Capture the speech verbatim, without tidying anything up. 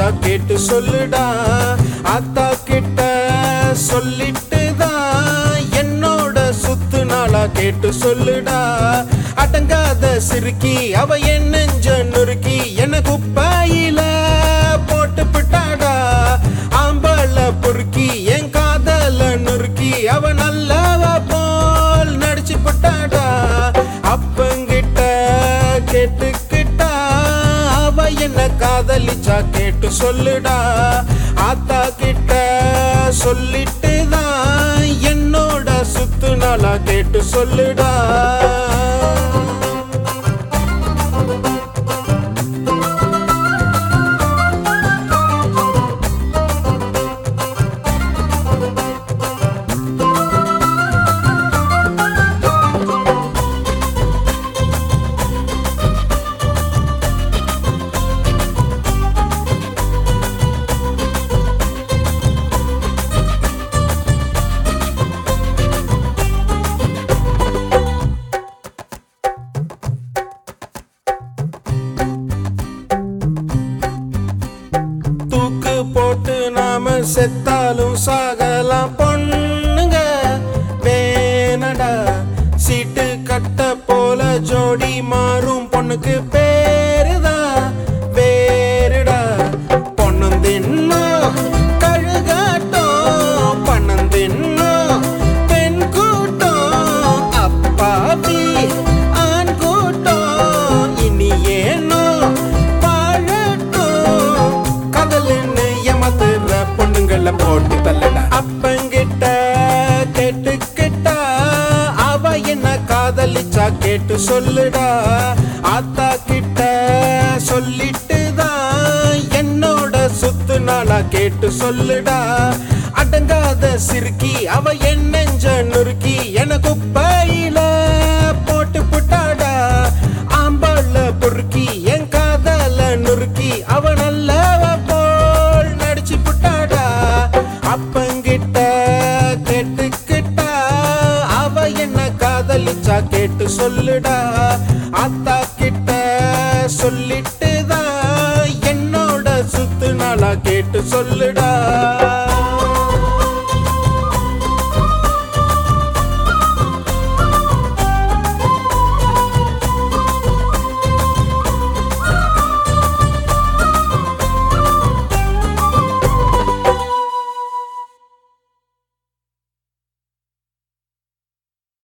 காதலிச்சா கேட்டு சொல்லுடா. அத்தா கிட்ட சொல்லிட்டு தான் என்னோட சுத்து நாளா கேட்டு சொல்லுடா. அடங்காத சிறுக்கி அவ என் நெஞ்ச நுறுக்கி என்ன குப்பாயில போட்டு பிட்டாடா. ஆம்பள பொறுக்கி என் காதல நுறுக்கி அவ நல்லவ போல் நடிச்சு பிட்டாடா. அப்பங்கிட்ட கேட்டுக்கிட்டா அவ என்ன காதலிச்சா கேட்டு சொல்லுடா. ஆத்தா கிட்ட சொல்லிட்டு தான் என்னோட சுத்து நாளா கேட்டு சொல்லுடா. போட்டு நாம செத்தாலும் சாகலாம் பொண்ணுங்க வேணடா. சீட்டு கட்ட போல ஜோடி மாறும் பொண்ணுக்கு பேருதான் வேறுடா. பொண்ணும் தின்னோ கழுகாட்டம் பணம் தின்னோ பெண் கூட்டம் அப்பாவி ஆண் கூட்டம் இனி ஏனோ பொண்ணுங்கள போட்டு தள்ளடா. அப்பங்கிட்ட கேட்டுக்கிட்டா அவ என்ன காதலிச்சா கேட்டு சொல்லுடா. ஆத்தா கிட்ட சொல்லிட்டு தான் என்னோட சுத்து நாளா கேட்டு சொல்லுடா. அடங்காத சிறுக்கி அவ என் நெஞ்ச நுறுக்கி என குப்பையில போட்டு புட்டாடா. ஆம்பள பொறுக்கி என் காதல நுறுக்கி அவ நல்லவ போல் நடிச்சு புட்டாடா. அப்பங்கிட்ட கேட்டுக்கிட்டா அவ என்ன காதலிச்சா கேட்டு சொல்லுடா. அத்தா கிட்ட சொல்லிட்டு தான் என்னோட சுத்து நாளா கேட்டு சொல்லுடா.